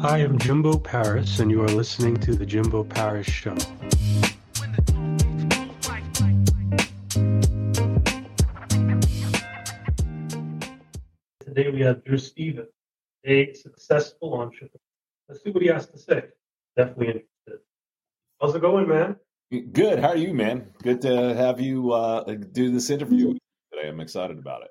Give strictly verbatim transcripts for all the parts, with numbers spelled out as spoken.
I am Jimbo Paris, and you are listening to The Jimbo Paris Show. Today we have Drew Stevens, a successful entrepreneur. Let's see what he has to say. Definitely interested. How's it going, man? Good. How are you, man? Good to have you uh, do this interview today. I'm excited about it.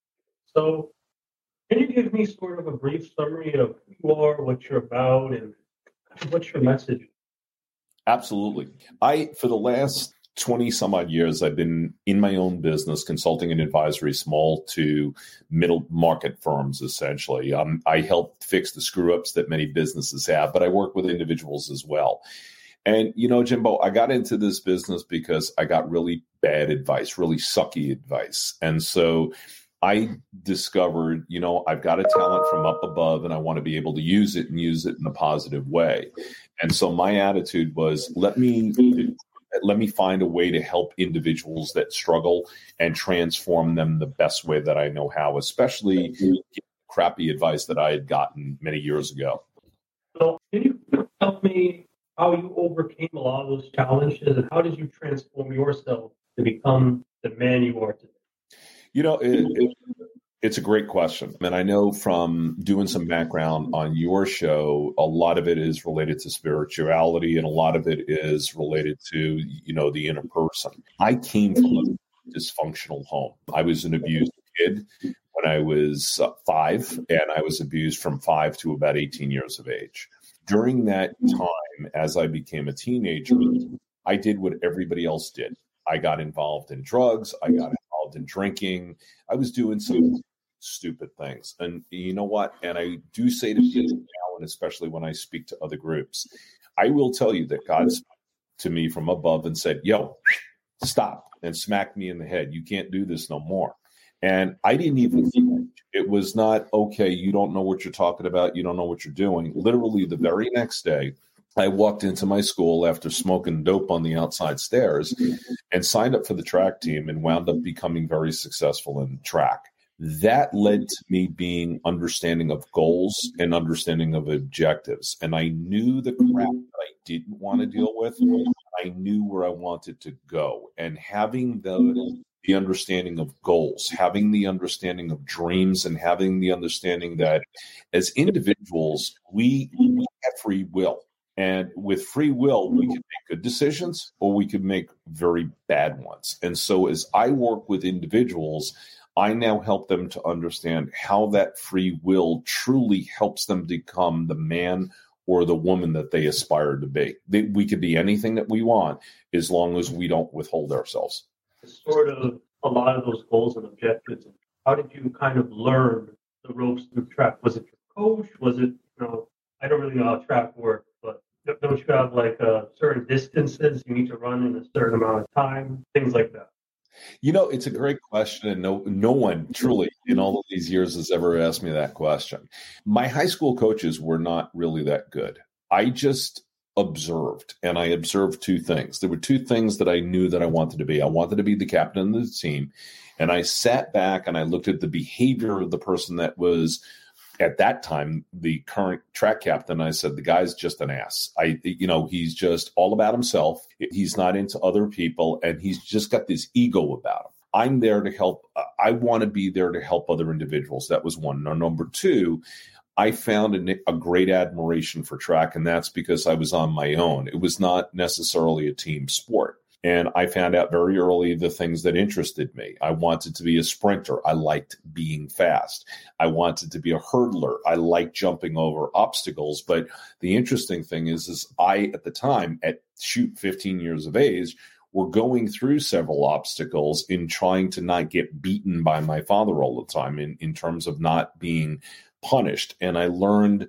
So, can you give me sort of a brief summary of who you are, what you're about, and what's your message? Absolutely. I, for the last twenty some odd years, I've been in my own business, consulting and advisory, small to middle market firms, essentially. Um, I help fix the screw ups that many businesses have, but I work with individuals as well. And, you know, Jimbo, I got into this business because I got really bad advice, really sucky advice. And so I discovered, you know, I've got a talent from up above and I want to be able to use it and use it in a positive way. And so my attitude was, let me let me find a way to help individuals that struggle and transform them the best way that I know how, especially crappy advice that I had gotten many years ago. So can you tell me how you overcame a lot of those challenges and how did you transform yourself to become the man you are today? You know, it, it, it's a great question. And I know from doing some background on your show, a lot of it is related to spirituality and a lot of it is related to, you know, the inner person. I came from a dysfunctional home. I was an abused kid when I was uh, five, and I was abused from five to about eighteen years of age. During that time, as I became a teenager, I did what everybody else did. I got involved in drugs. I got involved in drinking. I was doing some stupid things. And you know what? And I do say to people now, and especially when I speak to other groups, I will tell you that God spoke to me from above and said, yo, stop, and smacked me in the head. You can't do this no more. And I didn't even flinch. It was not, okay, you don't know what you're talking about. You don't know what you're doing. Literally the very next day, I walked into my school after smoking dope on the outside stairs and signed up for the track team and wound up becoming very successful in track. That led to me being understanding of goals and understanding of objectives. And I knew the crap that I didn't want to deal with. I knew where I wanted to go. And having the the understanding of goals, having the understanding of dreams, and having the understanding that as individuals, we, we have free will. And with free will, we can make good decisions or we can make very bad ones. And so as I work with individuals, I now help them to understand how that free will truly helps them become the man or the woman that they aspire to be. They, we could be anything that we want as long as we don't withhold ourselves. Sort of a lot of those goals and objectives. How did you kind of learn the ropes through track? Was it your coach? Was it, you know, I don't really know how track works, but don't you have like uh, certain distances you need to run in a certain amount of time? Things like that. You know, it's a great question, and no, no one truly in all of these years has ever asked me that question. My high school coaches were not really that good. I just observed, and I observed two things. There were two things that I knew that I wanted to be. I wanted to be the captain of the team, and I sat back and I looked at the behavior of the person that was at that time the current track captain. I said, the guy's just an ass. I, you know, he's just all about himself. He's not into other people, and he's just got this ego about him. I'm there to help. I want to be there to help other individuals. That was one. Now, number two, I found a, a great admiration for track, and that's because I was on my own. It was not necessarily a team sport. And I found out very early the things that interested me. I wanted to be a sprinter. I liked being fast. I wanted to be a hurdler. I liked jumping over obstacles. But the interesting thing is, is I, at the time, at shoot fifteen years of age, were going through several obstacles in trying to not get beaten by my father all the time in, in terms of not being punished. And I learned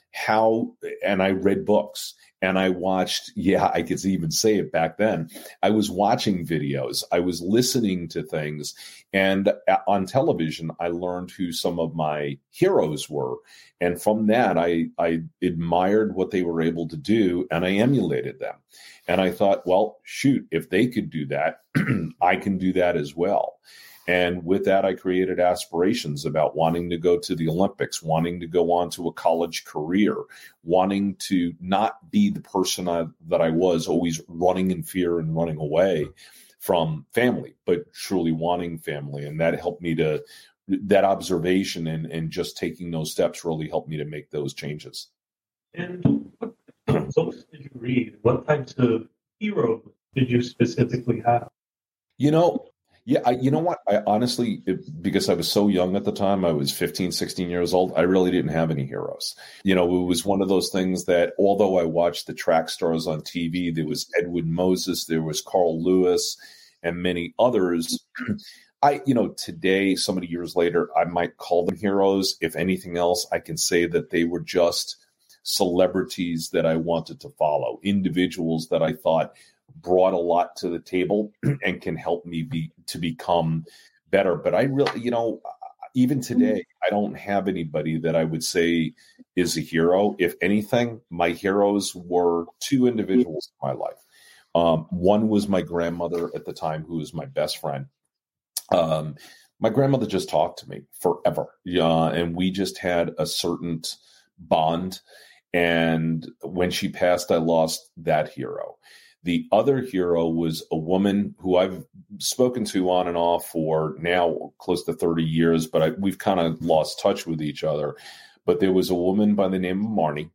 how, and I read books. And I watched, yeah, I could even say it back then. I was watching videos. I was listening to things. And on television, I learned who some of my heroes were. And from that, I, I admired what they were able to do, and I emulated them. And I thought, well, shoot, if they could do that, I can do that as well. And with that, I created aspirations about wanting to go to the Olympics, wanting to go on to a college career, wanting to not be the person I, that I was, always running in fear and running away from family, but truly wanting family. And that helped me to, that observation and, and just taking those steps really helped me to make those changes. And what books did you read? What types of heroes did you specifically have? You know, yeah, I, you know what? I honestly, it, because I was so young at the time, I was fifteen, sixteen years old, I really didn't have any heroes. You know, it was one of those things that although I watched the track stars on T V, there was Edwin Moses, there was Carl Lewis, and many others. I, you know, today, so many years later, I might call them heroes. If anything else, I can say that they were just celebrities that I wanted to follow, individuals that I thought brought a lot to the table and can help me be to become better. But I really, you know, even today, I don't have anybody that I would say is a hero. If anything, my heroes were two individuals in my life. Um, one was my grandmother at the time, who was my best friend. Um, my grandmother just talked to me forever. Yeah, and we just had a certain bond. And when she passed, I lost that hero. The other hero was a woman who I've spoken to on and off for now close to thirty years, but I, we've kind of lost touch with each other. But there was a woman by the name of Marnie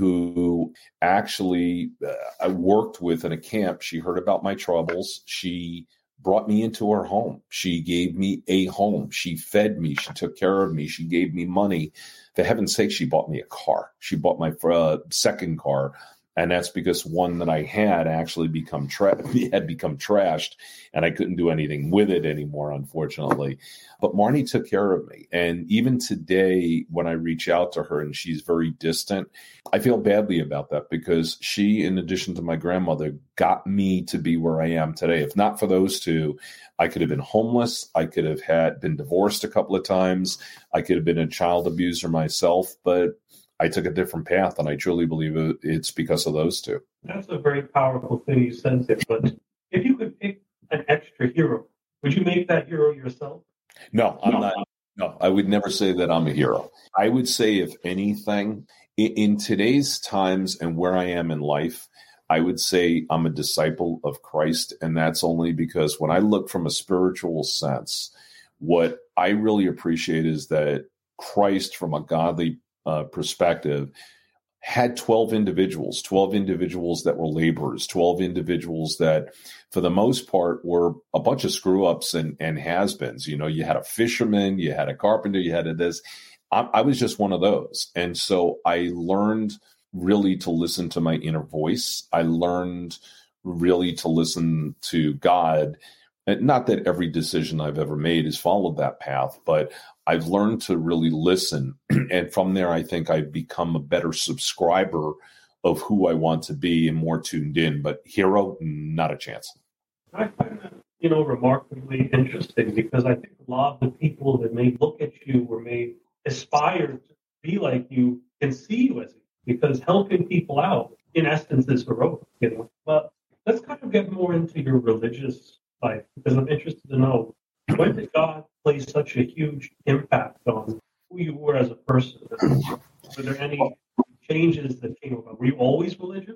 who actually uh, I worked with in a camp. She heard about my troubles. She brought me into her home. She gave me a home. She fed me. She took care of me. She gave me money. For heaven's sake, she bought me a car. She bought my uh, second car. And that's because one that I had actually become tra- had become trashed, and I couldn't do anything with it anymore, unfortunately. But Marnie took care of me. And even today, when I reach out to her and she's very distant, I feel badly about that because she, in addition to my grandmother, got me to be where I am today. If not for those two, I could have been homeless. I could have had been divorced a couple of times. I could have been a child abuser myself. But I took a different path, and I truly believe it's because of those two. That's a very powerful thing you said there. But if you could pick an extra hero, would you make that hero yourself? No, I'm no. not. No, I would never say that I'm a hero. I would say, if anything, in, in today's times and where I am in life, I would say I'm a disciple of Christ. And that's only because when I look from a spiritual sense, what I really appreciate is that Christ, from a godly Uh, perspective, had twelve individuals, twelve individuals that were laborers, twelve individuals that, for the most part, were a bunch of screw ups and, and has-beens. You know, you had a fisherman, you had a carpenter, you had a this. I, I was just one of those. And so I learned really to listen to my inner voice. I learned really to listen to God. And not that every decision I've ever made has followed that path, but I've learned to really listen. And from there, I think I've become a better subscriber of who I want to be and more tuned in. But hero, not a chance. I find that, you know, remarkably interesting because I think a lot of the people that may look at you or may aspire to be like you can see you as it, because helping people out, in essence, is heroic, you know. But let's kind of get more into your religious life, because I'm interested to know, when did God play such a huge impact on who you were as a person? Were there any changes that came about? Were you always religious?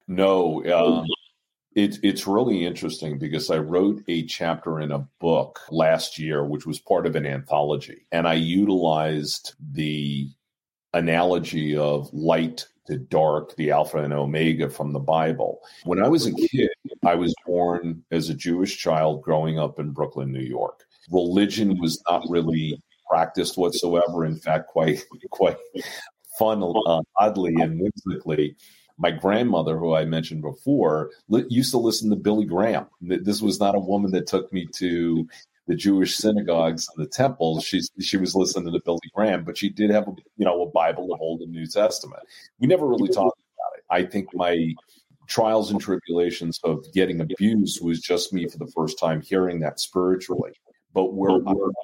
No, um, it, it's really interesting because I wrote a chapter in a book last year, which was part of an anthology, and I utilized the analogy of light to dark, the Alpha and Omega from the Bible. When I was a kid, I was born as a Jewish child growing up in Brooklyn, New York. Religion was not really practiced whatsoever. In fact, quite quite fun, uh, oddly and whimsically. My grandmother, who I mentioned before, li- used to listen to Billy Graham. This was not a woman that took me to the Jewish synagogues and the temples. She she was listening to Billy Graham, but she did have a, you know, a Bible, the Old and New Testament. We never really talked about it. I think my trials and tribulations of getting abused was just me for the first time hearing that spiritually. But where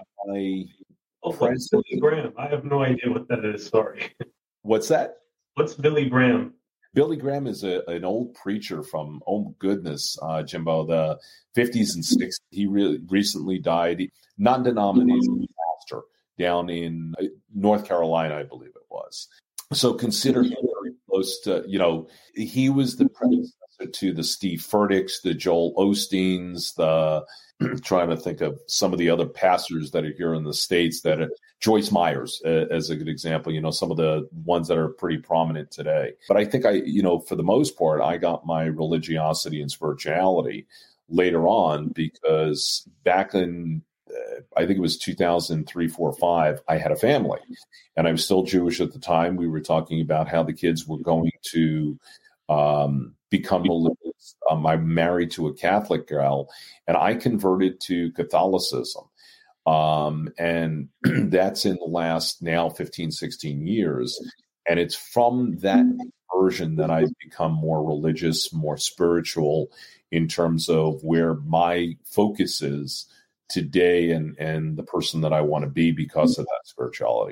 I, oh, what's Billy Graham? I have no idea what that is. Sorry. What's that? What's Billy Graham? Billy Graham is a, an old preacher from, oh goodness, uh, Jimbo, the fifties and sixties. He really recently died, non-denominational pastor down in North Carolina, I believe it was. So consider him very close to, you know, he was the predecessor to the Steve Furticks, the Joel Osteens, the trying to think of some of the other pastors that are here in the States that are, Joyce Myers uh, as a good example, you know, some of the ones that are pretty prominent today. But I think I, you know, for the most part, I got my religiosity and spirituality later on because back in, uh, I think it was two thousand three, four, five, I had a family and I was still Jewish at the time. We were talking about how the kids were going to um, become religious. Um, I'm married to a Catholic girl and I converted to Catholicism. Um, and that's in the last now fifteen, sixteen years. And it's from that version that I've become more religious, more spiritual in terms of where my focus is today and, and the person that I want to be because of that spirituality.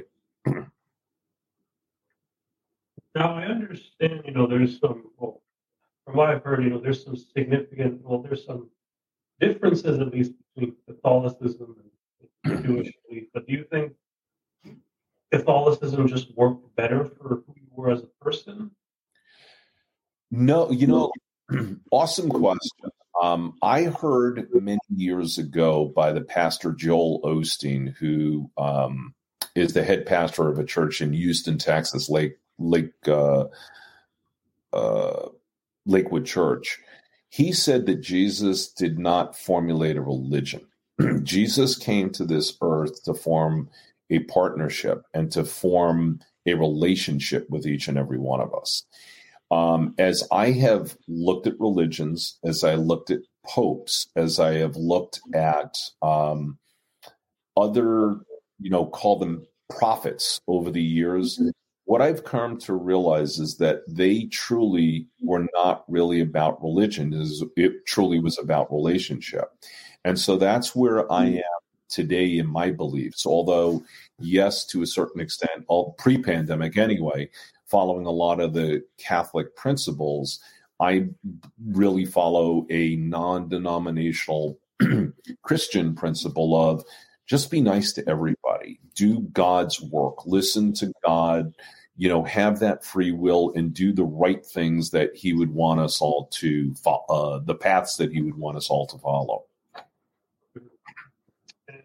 Now, I understand, you know, there's some, well, from what I've heard, you know, there's some significant, well, there's some differences at least between Catholicism and Jewish belief, but do you think Catholicism just worked better for who you were as a person? No, you know, awesome question. Um, I heard many years ago by the pastor Joel Osteen, who um, is the head pastor of a church in Houston, Texas, Lake Lake uh, uh, Lakewood Church. He said that Jesus did not formulate a religion. Jesus came to this earth to form a partnership and to form a relationship with each and every one of us. Um, as I have looked at religions, as I looked at popes, as I have looked at um, other, you know, call them prophets over the years, what I've come to realize is that they truly were not really about religion. It truly was about relationship. And so that's where I am today in my beliefs. Although, yes, to a certain extent, all pre-pandemic anyway, following a lot of the Catholic principles, I really follow a non-denominational Christian principle of just be nice to everybody, do God's work, listen to God, you know, have that free will and do the right things that he would want us all to follow, uh, the paths that he would want us all to follow. And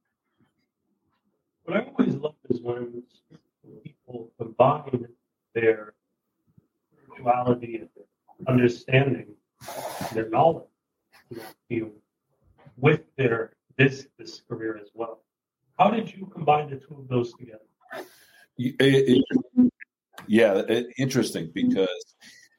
what I always love is when people combine their spirituality and their understanding, their knowledge, you know, field with their this this career as well. How did you combine the two of those together? It, it, yeah, it, interesting because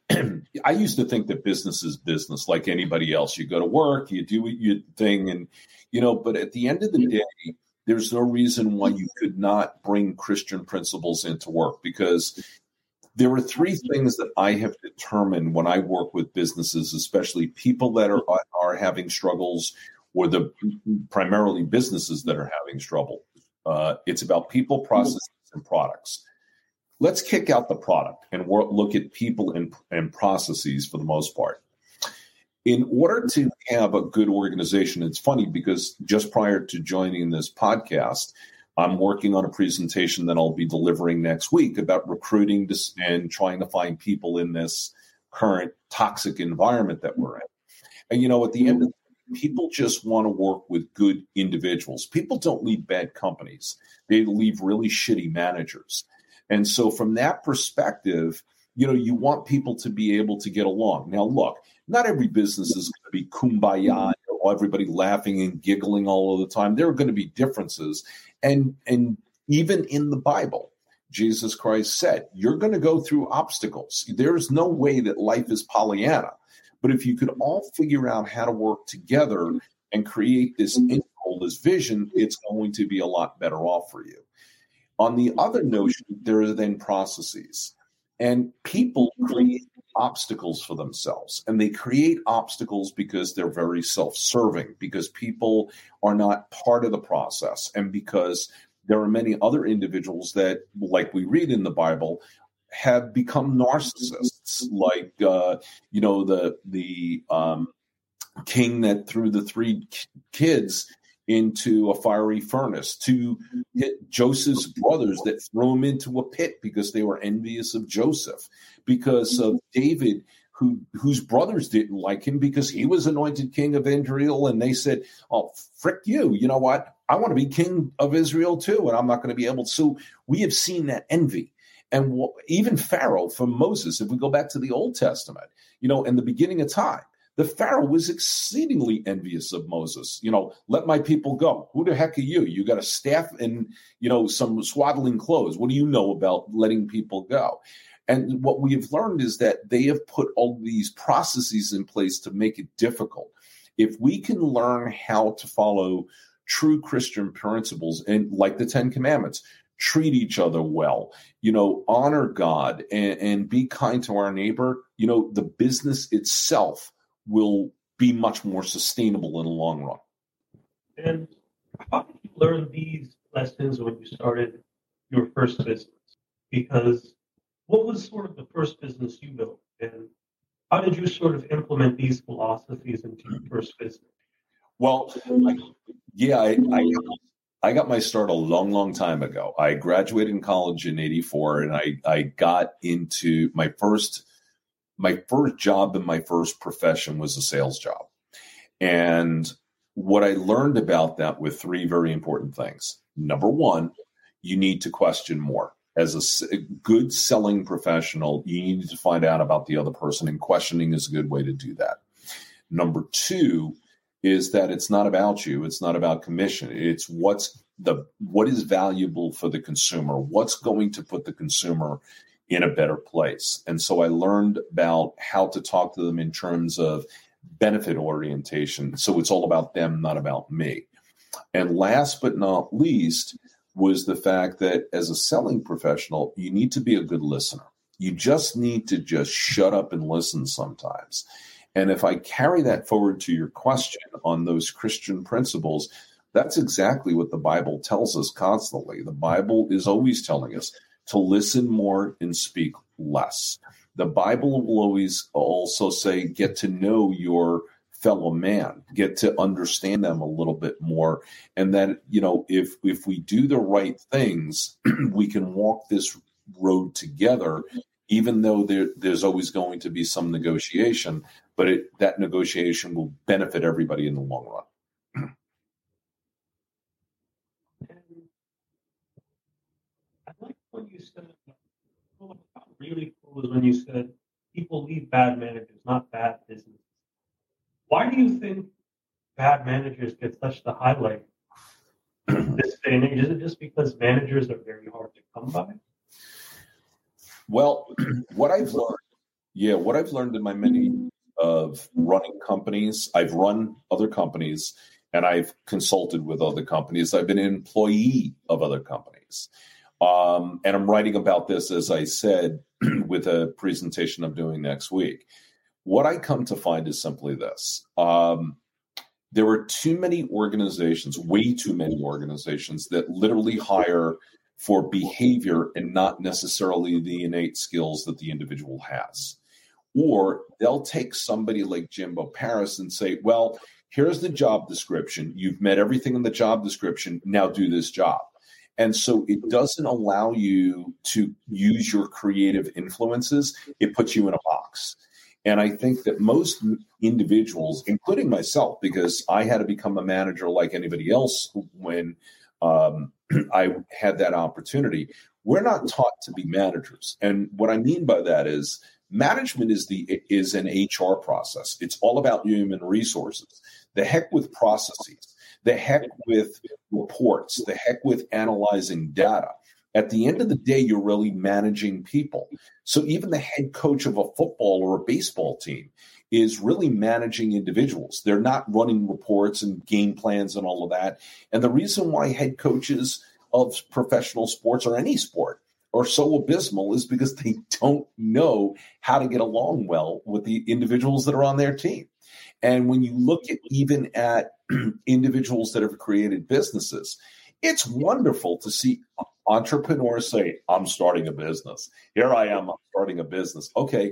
I used to think that business is business like anybody else. You go to work, you do your thing, and you know. But at the end of the day, there's no reason why you could not bring Christian principles into work because there are three things that I have determined when I work with businesses, especially people that are are having struggles, or the primarily businesses that are having trouble. Uh, it's about people, processes, and products. Let's kick out the product and work, look at people and, and processes for the most part. In order to have a good organization, it's funny because just prior to joining this podcast, I'm working on a presentation that I'll be delivering next week about recruiting and trying to find people in this current toxic environment that we're in. And, you know, at the end of the day, people just want to work with good individuals. People don't leave bad companies. They leave really shitty managers. And so from that perspective, you know, you want people to be able to get along. Now, look, not every business is going to be kumbaya or everybody laughing and giggling all of the time. There are going to be differences. And, and even in the Bible, Jesus Christ said, you're going to go through obstacles. There's no way that life is Pollyanna. But if you could all figure out how to work together and create this end goal, this vision, it's going to be a lot better off for you. On the other notion, there are then processes. And people create obstacles for themselves. And they create obstacles because they're very self-serving, because people are not part of the process, and because there are many other individuals that, like we read in the Bible, have become narcissists. beasts, like uh, you know the the um, king that threw the three kids into a fiery furnace, to hit Joseph's brothers that threw him into a pit because they were envious of Joseph, because of David, who whose brothers didn't like him because he was anointed king of Israel, and they said, "Oh, frick you! You know what? I want to be king of Israel too, and I'm not going to be able to." So we have seen that envy, and even Pharaoh from Moses. If we go back to the Old Testament, you know, in the beginning of time, the Pharaoh was exceedingly envious of Moses. You know, let my people go. Who the heck are you? You got a staff and, you know, some swaddling clothes. What do you know about letting people go? And what we have learned is that they have put all these processes in place to make it difficult. If we can learn how to follow true Christian principles, and like the Ten Commandments, treat each other well, you know, honor God, and, and be kind to our neighbor, you know, the business itself will be much more sustainable in the long run. And how did you learn these lessons when you started your first business? Because what was sort of the first business you built, and how did you sort of implement these philosophies into your first business? Well, I, yeah, I, I I got my start a long, long time ago. I graduated in college in eighty-four, and I I got into my first my first job in my first profession was a sales job. And what I learned about that were three very important things. Number one, you need to question more. As a good selling professional, you need to find out about the other person, and questioning is a good way to do that. Number two is that it's not about you. It's not about commission. It's what's the what is valuable for the consumer, what's going to put the consumer in a better place. And so I learned about how to talk to them in terms of benefit orientation. So it's all about them, not about me. And last but not least was the fact that as a selling professional, you need to be a good listener. You just need to just shut up and listen sometimes. And if I carry that forward to your question on those Christian principles, that's exactly what the Bible tells us constantly. The Bible is always telling us to listen more and speak less. The Bible will always also say, get to know your fellow man, get to understand them a little bit more. And that, you know, if if we do the right things, we can walk this road together, even though there, there's always going to be some negotiation, but it, that negotiation will benefit everybody in the long run. I like when you said, well, really cool was when you said people leave bad managers, not bad business. Why do you think bad managers get such the highlight this day and age? Is it just because managers are very hard to come by? Well, what I've learned, yeah, what I've learned in my many of running companies, I've run other companies, and I've consulted with other companies. I've been an employee of other companies. Um, and I'm writing about this, as I said, with a presentation I'm doing next week. What I come to find is simply this. Um, there are too many organizations, way too many organizations, that literally hire for behavior and not necessarily the innate skills that the individual has. Or they'll take somebody like Jimbo Paris and say, well, here's the job description. You've met everything in the job description. Now do this job. And so it doesn't allow you to use your creative influences. It puts you in a box. And I think that most individuals, including myself, because I had to become a manager like anybody else when um, I had that opportunity, we're not taught to be managers. And what I mean by that is management is the is an H R process. It's all about human resources. The heck with processes. The heck with reports. The heck with analyzing data. At the end of the day, you're really managing people. So even the head coach of a football or a baseball team is really managing individuals. They're not running reports and game plans and all of that. And the reason why head coaches of professional sports or any sport are so abysmal is because they don't know how to get along well with the individuals that are on their team. And when you look at even at individuals that have created businesses, it's wonderful to see entrepreneurs say, I'm starting a business. Here I am, I'm starting a business. Okay,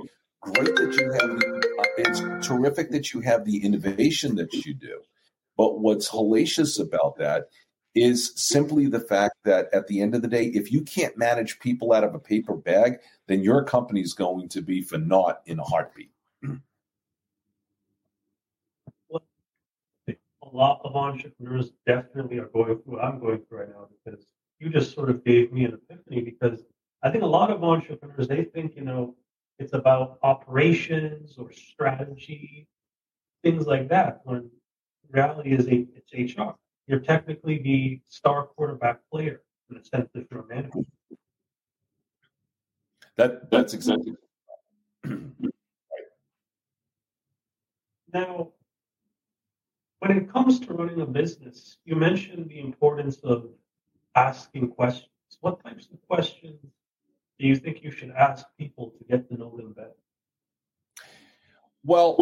great that you have the, uh, it's terrific that you have the innovation that you do. But what's hellacious about that is simply the fact that at the end of the day, if you can't manage people out of a paper bag, then your company is going to be for naught in a heartbeat. Well, a lot of entrepreneurs definitely are going through what I'm going through right now, because you just sort of gave me an epiphany, because I think a lot of entrepreneurs, they think, you know, it's about operations or strategy, things like that, when reality is a, it's H R. You're technically the star quarterback player in a sense if you're a manager. That that's exactly right. Now, when it comes to running a business, you mentioned the importance of asking questions. What types of questions do you think you should ask people to get to know them better? Well,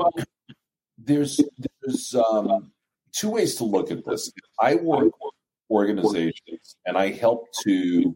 there's there's um, two ways to look at this. I work with organizations and I help to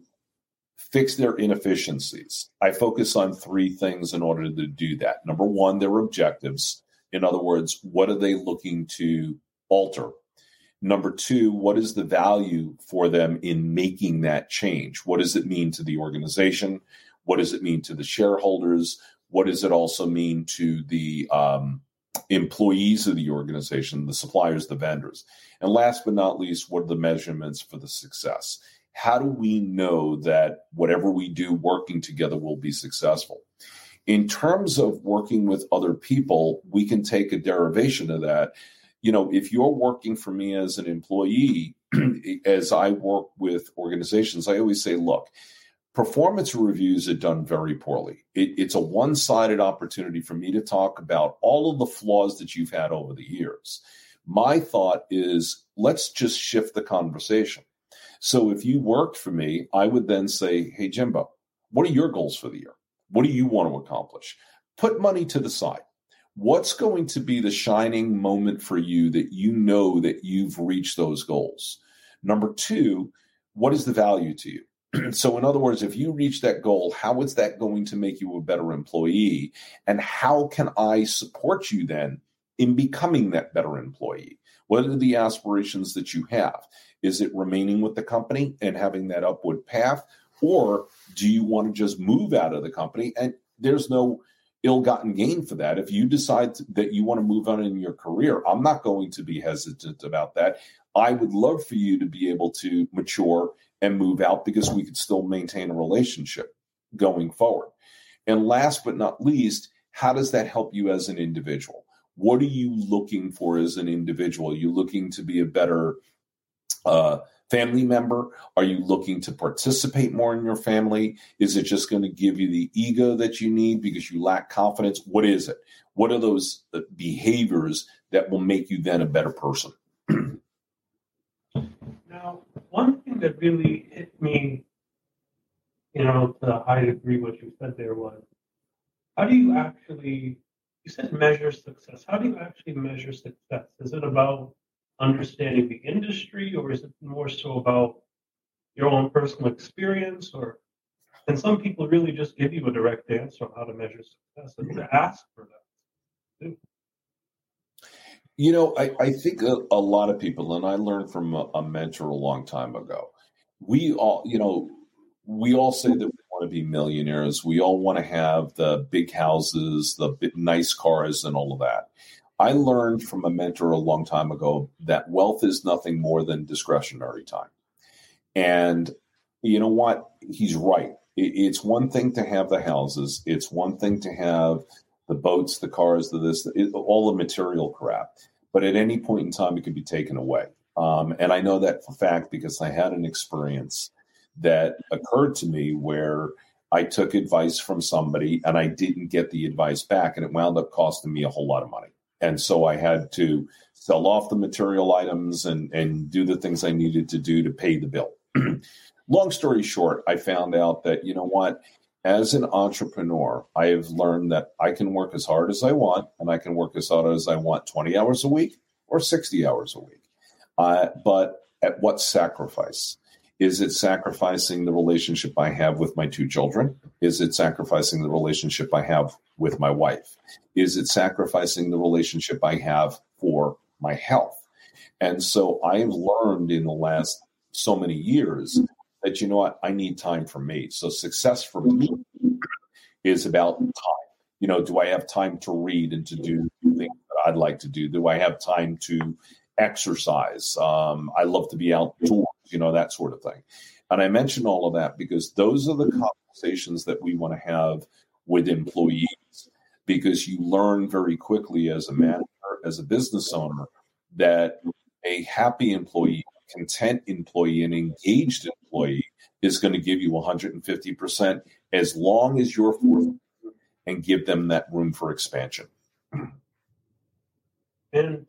fix their inefficiencies. I focus on three things in order to do that. Number one, their objectives. In other words, what are they looking to alter? Number two, what is the value for them in making that change? What does it mean to the organization? What does it mean to the shareholders? What does it also mean to the um, employees of the organization, the suppliers, the vendors? And last but not least, what are the measurements for the success? How do we know that whatever we do working together will be successful? In terms of working with other people, we can take a derivation of that. You know, if you're working for me as an employee, as I work with organizations, I always say, look, performance reviews are done very poorly. It, it's a one-sided opportunity for me to talk about all of the flaws that you've had over the years. My thought is, let's just shift the conversation. So if you worked for me, I would then say, hey, Jimbo, what are your goals for the year? What do you want to accomplish? Put money to the side. What's going to be the shining moment for you that you know that you've reached those goals? Number two, what is the value to you? So in other words, if you reach that goal, how is that going to make you a better employee? And how can I support you then in becoming that better employee? What are the aspirations that you have? Is it remaining with the company and having that upward path? Or do you want to just move out of the company? And there's no ill-gotten gain for that. If you decide that you want to move on in your career, I'm not going to be hesitant about that. I would love for you to be able to mature and move out because we could still maintain a relationship going forward. And last but not least, how does that help you as an individual? What are you looking for as an individual? Are you looking to be a better uh, family member? Are you looking to participate more in your family? Is it just going to give you the ego that you need because you lack confidence? What is it? What are those behaviors that will make you then a better person? Now, one thing that really hit me, you know, to a high degree, what you said there was, how do you actually, you said measure success. How do you actually measure success? Is it about understanding the industry, or is it more so about your own personal experience? Or can some people really just give you a direct answer on how to measure success and to ask for that too? You know, I, I think a, a lot of people, and I learned from a, a mentor a long time ago, we all, you know, we all say that we want to be millionaires. We all want to have the big houses, the big, nice cars, and all of that. I learned from a mentor a long time ago that wealth is nothing more than discretionary time. And you know what? He's right. It, it's one thing to have the houses. It's one thing to have the boats, the cars, the this, it, all the material crap. But at any point in time, it could be taken away. Um, and I know that for a fact because I had an experience that occurred to me where I took advice from somebody and I didn't get the advice back, and it wound up costing me a whole lot of money. And so I had to sell off the material items and, and do the things I needed to do to pay the bill. Long story short, I found out that, you know what, as an entrepreneur, I have learned that I can work as hard as I want, and I can work as hard as I want twenty hours a week or sixty hours a week. Uh, but at what sacrifice? Is it sacrificing the relationship I have with my two children? Is it sacrificing the relationship I have with my wife? Is it sacrificing the relationship I have for my health? And so I've learned in the last so many years that, you know what, I need time for me. So success for me is about time. You know, do I have time to read and to do things that I'd like to do? Do I have time to exercise? Um, I love to be outdoors, you know, that sort of thing. And I mention all of that because those are the conversations that we want to have with employees, because you learn very quickly as a manager, as a business owner, that a happy employee, content employee, an engaged employee is going to give you one hundred fifty percent as long as you're forthcoming and give them that room for expansion. And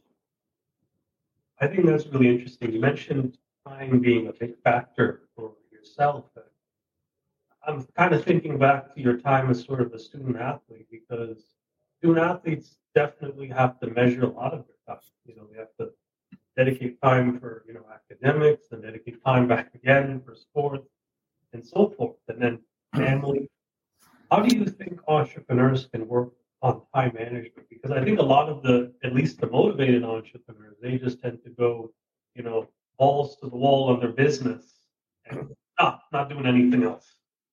I think that's really interesting. You mentioned time being a big factor for yourself. I'm kind of thinking back to your time as sort of a student athlete, because student athletes definitely have to measure a lot of their time. You know, they have to dedicate time for, you know, academics, and dedicate time back again for sports and so forth, and then family. How do you think entrepreneurs can work on time management? Because I think a lot of the, at least the motivated entrepreneurs, they just tend to go, you know, balls to the wall on their business and not, not doing anything else.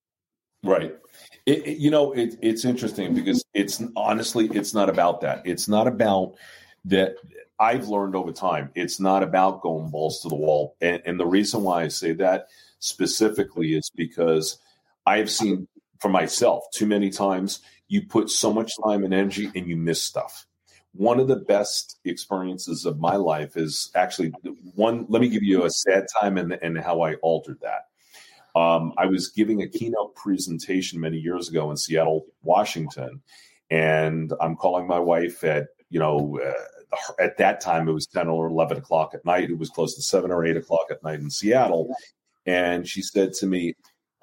Right. It, it, you know, it, it's interesting because it's honestly, it's not about that. It's not about that. I've learned over time, it's not about going balls to the wall. And, and the reason why I say that specifically is because I've seen for myself too many times you put so much time and energy and you miss stuff. One of the best experiences of my life is actually one. Let me give you a sad time and, and how I altered that. Um, I was giving a keynote presentation many years ago in Seattle, Washington, and I'm calling my wife at, you know, uh, at that time it was ten or eleven o'clock at night. It was close to seven or eight o'clock at night in Seattle. And she said to me,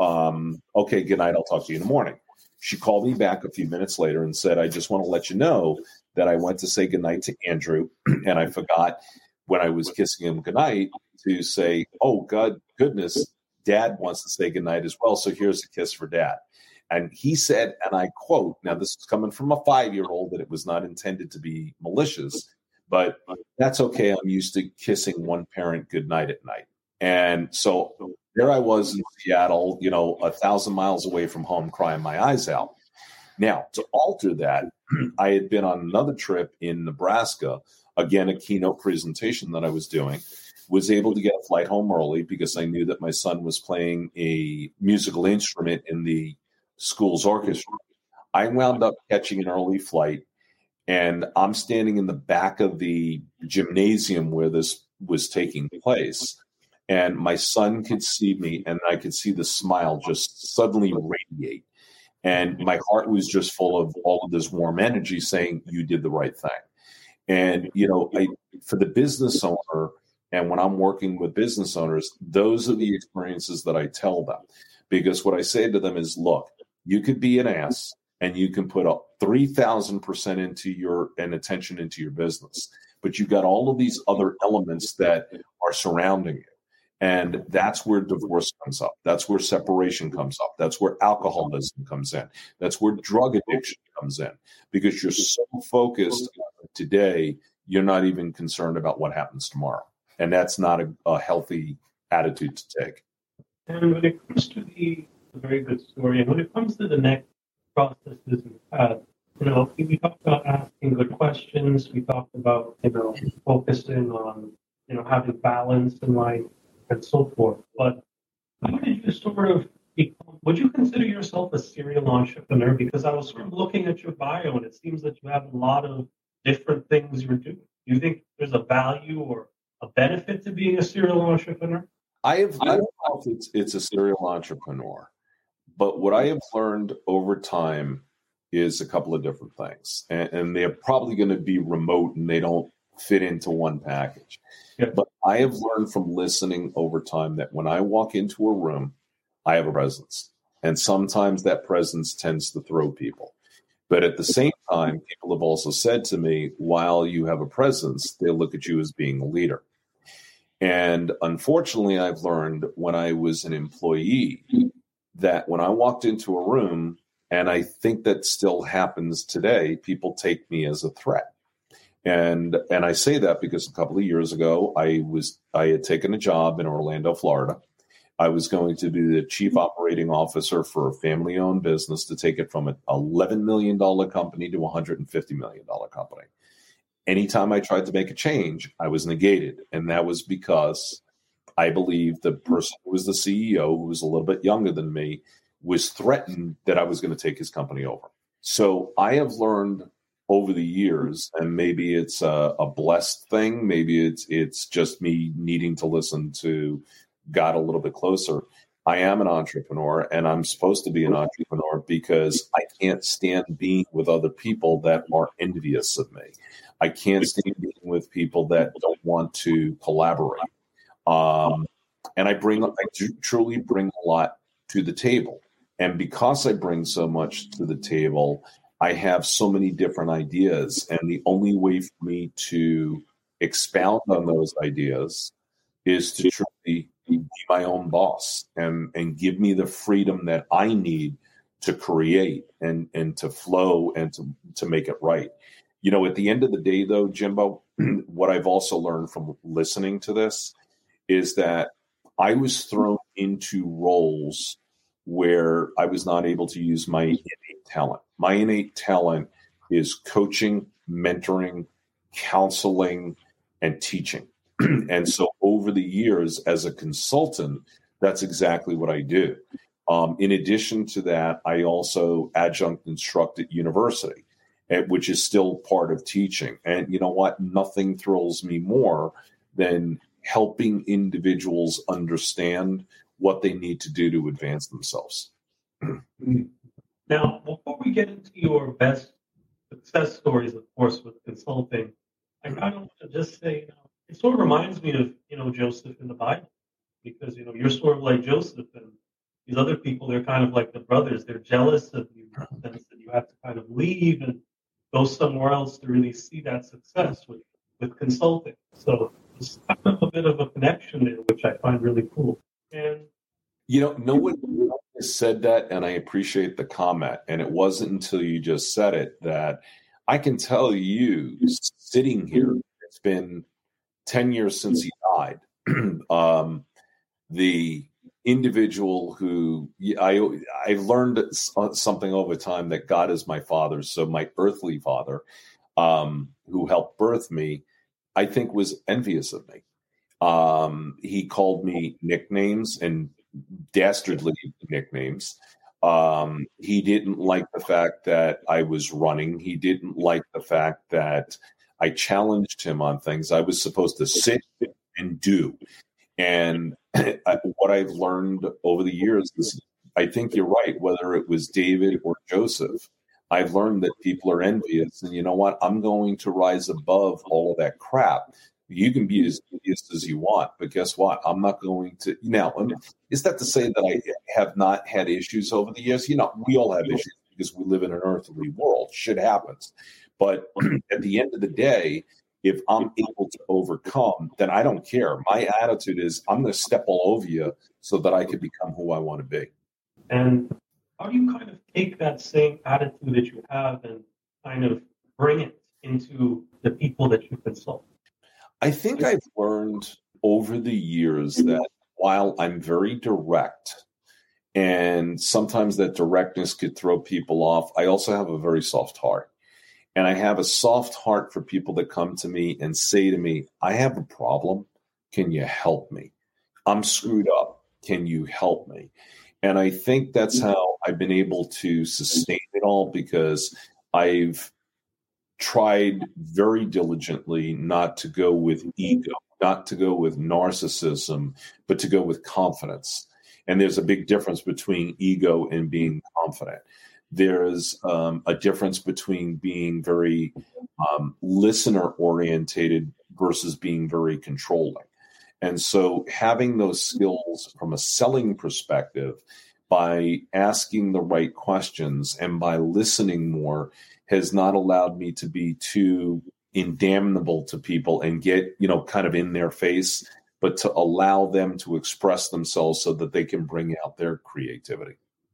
um, okay, good night. I'll talk to you in the morning. She called me back a few minutes later and said, I just want to let you know that I went to say goodnight to Andrew, and I forgot when I was kissing him goodnight to say, oh, God, goodness, Dad wants to say goodnight as well. So here's a kiss for Dad. And he said, and I quote, now this is coming from a five-year-old, that it was not intended to be malicious, but that's okay. I'm used to kissing one parent goodnight at night. And so there I was in Seattle, you know, a thousand miles away from home, crying my eyes out. Now, to alter that, I had been on another trip in Nebraska, again, a keynote presentation that I was doing, was able to get a flight home early because I knew that my son was playing a musical instrument in the school's orchestra. I wound up catching an early flight, and I'm standing in the back of the gymnasium where this was taking place. And my son could see me, and I could see the smile just suddenly radiate. And my heart was just full of all of this warm energy saying, you did the right thing. And, you know, I, for the business owner, and when I'm working with business owners, those are the experiences that I tell them. Because what I say to them is, look, you could be an ass and you can put up three thousand percent into your and attention into your business. But you've got all of these other elements that are surrounding you. And that's where divorce comes up. That's where separation comes up. That's where alcoholism comes in. That's where drug addiction comes in. Because you're so focused today, you're not even concerned about what happens tomorrow. And that's not a, a healthy attitude to take. And when it comes to the, the very good story, and when it comes to the next processes in the past, you know, we talked about asking good questions. We talked about, you know, focusing on, you know, having balance in life, and so forth. But how did you sort of become, would you consider yourself a serial entrepreneur? Because I was sort of looking at your bio, and it seems that you have a lot of different things you're doing. Do you think there's a value or a benefit to being a serial entrepreneur? I have, I don't know if it's, it's a serial entrepreneur, but what I have learned over time is a couple of different things. And, and they're probably going to be remote and they don't fit into one package. Yeah. But I have learned from listening over time that when I walk into a room, I have a presence. And sometimes that presence tends to throw people. But at the same time, people have also said to me, while you have a presence, they look at you as being a leader. And unfortunately, I've learned when I was an employee that when I walked into a room, and I think that still happens today, people take me as a threat. And and I say that because a couple of years ago, I was I had taken a job in Orlando, Florida. I was going to be the chief operating officer for a family-owned business to take it from an eleven million dollars company to a one hundred fifty million dollars company. Anytime I tried to make a change, I was negated. And that was because I believe the person who was the C E O, who was a little bit younger than me, was threatened that I was going to take his company over. So I have learned over the years, and maybe it's a, a blessed thing, maybe it's it's just me needing to listen to God a little bit closer. I am an entrepreneur, and I'm supposed to be an entrepreneur because I can't stand being with other people that are envious of me. I can't stand being with people that don't want to collaborate. Um, and I bring, I do truly bring a lot to the table. And because I bring so much to the table, I have so many different ideas. And the only way for me to expound on those ideas is to truly be my own boss and, and give me the freedom that I need to create and, and to flow and to, to make it right. You know, at the end of the day, though, Jimbo, what I've also learned from listening to this is that I was thrown into roles where I was not able to use my innate talent. My innate talent is coaching, mentoring, counseling, and teaching. And so over the years as a consultant, that's exactly what I do. Um, in addition to that, I also adjunct instruct at university, which is still part of teaching. And you know what? Nothing thrills me more than helping individuals understand what they need to do to advance themselves. Now, before we get into your best success stories, of course, with consulting, I kind of want to just say, you know, it sort of reminds me of, you know, Joseph in the Bible, because, you know, you're sort of like Joseph, and these other people, they're kind of like the brothers. They're jealous of you, in the sense that you have to kind of leave and go somewhere else to really see that success with, with consulting. So there's kind of a bit of a connection there, which I find really cool. And you know, no one has said that, and I appreciate the comment. And it wasn't until you just said it that I can tell you, sitting here, it's been ten years since he died. um, the individual who I I've learned something over time, that God is my father. So my earthly father, um, who helped birth me, I think was envious of me. Um, he called me nicknames, and dastardly nicknames. Um, he didn't like the fact that I was running. He didn't like the fact that I challenged him on things. I was supposed to sit and do. And what I've learned over the years is, I think you're right, whether it was David or Joseph, I've learned that people are envious. And you know what? I'm going to rise above all of that crap. You can be as envious as you want, but guess what? I'm not going to. Now, is that to say that I have not had issues over the years? You know, we all have issues because we live in an earthly world. Shit happens. But at the end of the day, if I'm able to overcome, then I don't care. My attitude is, I'm going to step all over you so that I can become who I want to be. And how do you kind of take that same attitude that you have and kind of bring it into the people that you consult? I think I've learned over the years that while I'm very direct, and sometimes that directness could throw people off, I also have a very soft heart. And I have a soft heart for people that come to me and say to me, I have a problem. Can you help me? I'm screwed up. Can you help me? And I think that's how I've been able to sustain it all, because I've tried very diligently not to go with ego, not to go with narcissism, but to go with confidence. And there's a big difference between ego and being confident. There's um, a difference between being very um, listener-orientated versus being very controlling. And so having those skills from a selling perspective, by asking the right questions and by listening more, has not allowed me to be too indamnable to people and get, you know, kind of in their face. but to allow them to express themselves so that they can bring out their creativity.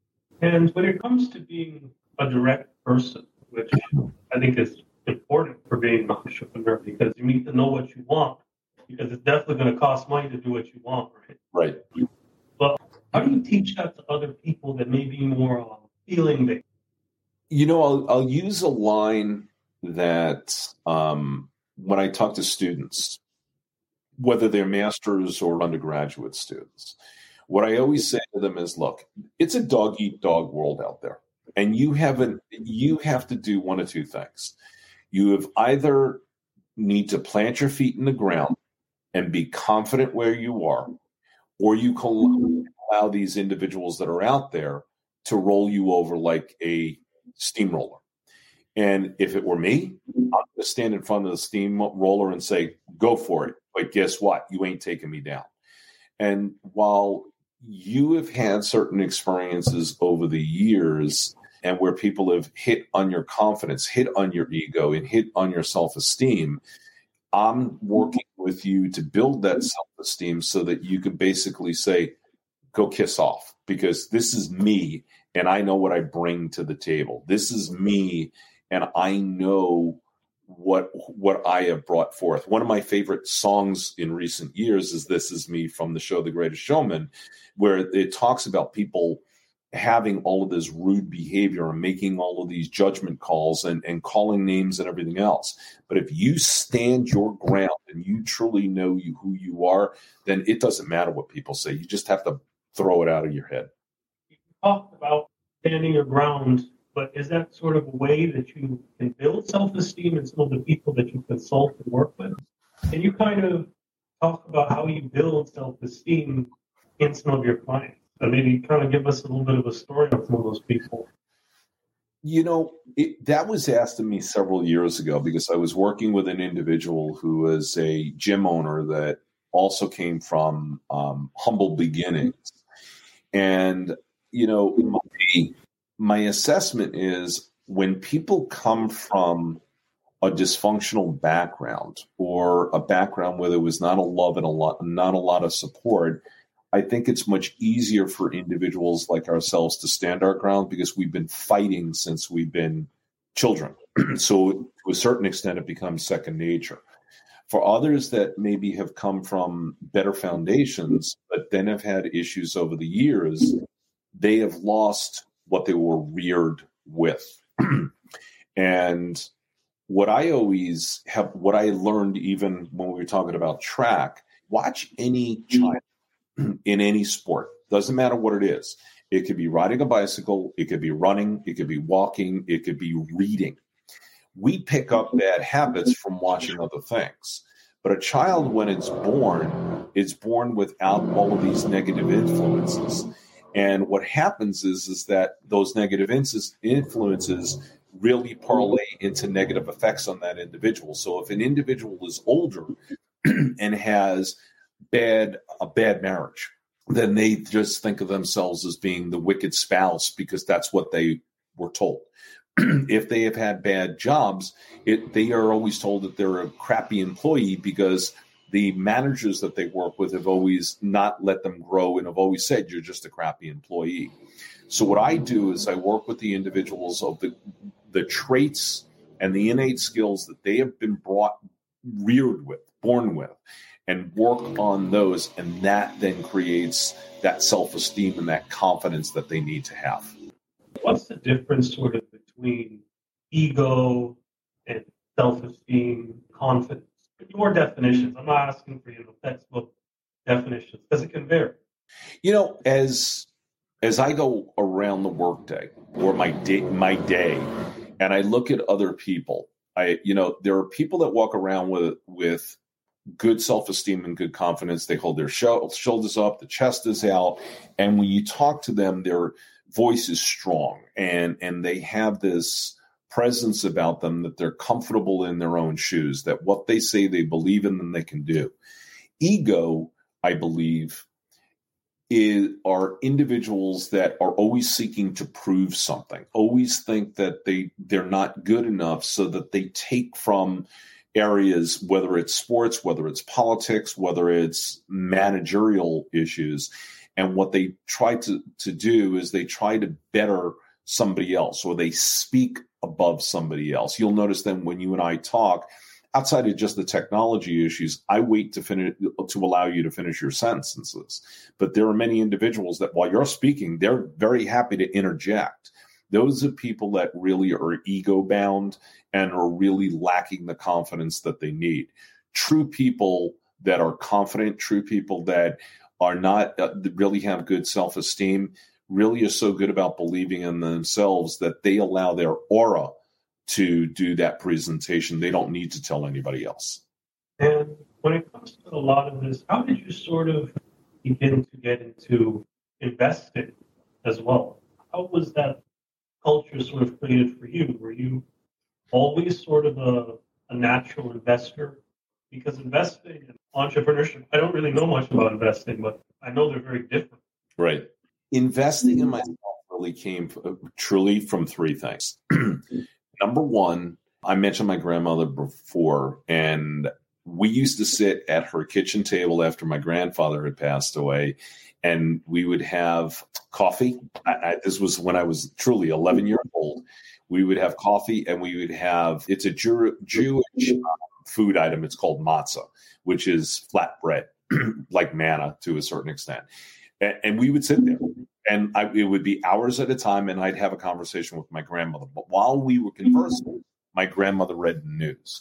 And when it comes to being a direct person, which I think is important for being an entrepreneur, because you need to know what you want, because it's definitely going to cost money to do what you want, right? Right. But how do you teach that to other people that may be more uh, feeling-based? You know, I'll, I'll use a line that um, when I talk to students, whether they're masters or undergraduate students, what I always say to them is, look, it's a dog-eat-dog world out there. And you haven't, you have to do one of two things. You have either need to plant your feet in the ground and be confident where you are, or you can allow these individuals that are out there to roll you over like a steamroller. And if it were me, I'm going to stand in front of the steamroller and say, go for it. But guess what? You ain't taking me down. And while you have had certain experiences over the years and where people have hit on your confidence, hit on your ego, and hit on your self-esteem, I'm working with you to build that self-esteem so that you can basically say, go kiss off, because this is me and I know what I bring to the table. This is me and I know what what I have brought forth. One of my favorite songs in recent years is This Is Me from the show The Greatest Showman, where it talks about people having all of this rude behavior and making all of these judgment calls and, and calling names and everything else. But if you stand your ground and you truly know you, who you are, then it doesn't matter what people say. You just have to throw it out of your head. You talked about standing your ground, but is that sort of a way that you can build self-esteem in some of the people that you consult and work with? Can you kind of talk about how you build self-esteem in some of your clients? And maybe kind of give us a little bit of a story of some of those people. You know, it, that was asked of me several years ago because I was working with an individual who was a gym owner that also came from um, humble beginnings. And, you know, my, my assessment is when people come from a dysfunctional background or a background where there was not a love and a lot, not a lot of support, I think it's much easier for individuals like ourselves to stand our ground because we've been fighting since we've been children. So to a certain extent, it becomes second nature. For others that maybe have come from better foundations, but then have had issues over the years, they have lost what they were reared with. And what I always have, what I learned even when we were talking about track, watch any child in any sport. Doesn't matter what it is. It could be riding a bicycle. It could be running. It could be walking. It could be reading. We pick up bad habits from watching other things. But a child, when it's born, it's born without all of these negative influences. And what happens is, is that those negative influences really parlay into negative effects on that individual. So if an individual is older and has bad a bad marriage, then they just think of themselves as being the wicked spouse because that's what they were told. If they have had bad jobs, it, they are always told that they're a crappy employee because the managers that they work with have always not let them grow and have always said you're just a crappy employee. So what I do is I work with the individuals of the the traits and the innate skills that they have been brought, reared with, born with, and work on those. And that then creates that self-esteem and that confidence that they need to have. What's the difference sort of between ego and self-esteem, confidence? Your definitions. I'm not asking for you know textbook definitions because it can vary. You know, as as I go around the workday or my day, my day, and I look at other people, I you know there are people that walk around with with good self-esteem and good confidence. They hold their shoulders up, the chest is out, and when you talk to them, their voice is strong, and and they have this presence about them that they're comfortable in their own shoes, that what they say they believe in and they can do. Ego, I believe, is are individuals that are always seeking to prove something, always think that they they're not good enough, so that they take from areas, whether it's sports, whether it's politics, whether it's managerial issues. And what they try to, to do is they try to better somebody else, or they speak above somebody else. You'll notice then when you and I talk, outside of just the technology issues, I wait to finish to allow you to finish your sentences. But there are many individuals that while you're speaking, they're very happy to interject. Those are people that really are ego bound and are really lacking the confidence that they need. True people that are confident, true people that are not uh, really have good self-esteem, really are so good about believing in themselves that they allow their aura to do that presentation. They don't need to tell anybody else. And when it comes to a lot of this, how did you sort of begin to get into investing as well? How was that culture sort of created for you? Were you always sort of a, a natural investor? Because investing and entrepreneurship, I don't really know much about investing, but I know they're very different. Right. Investing in myself really came uh, truly from three things. Number one, I mentioned my grandmother before, and we used to sit at her kitchen table after my grandfather had passed away, and we would have coffee. I, I, this was when I was truly eleven years old. We would have coffee, and we would have, it's a Jew, Jewish uh, food item. It's called matzah, which is flat bread, like manna to a certain extent. And, and we would sit there. And I, it would be hours at a time, and I'd have a conversation with my grandmother. But while we were conversing, my grandmother read the news.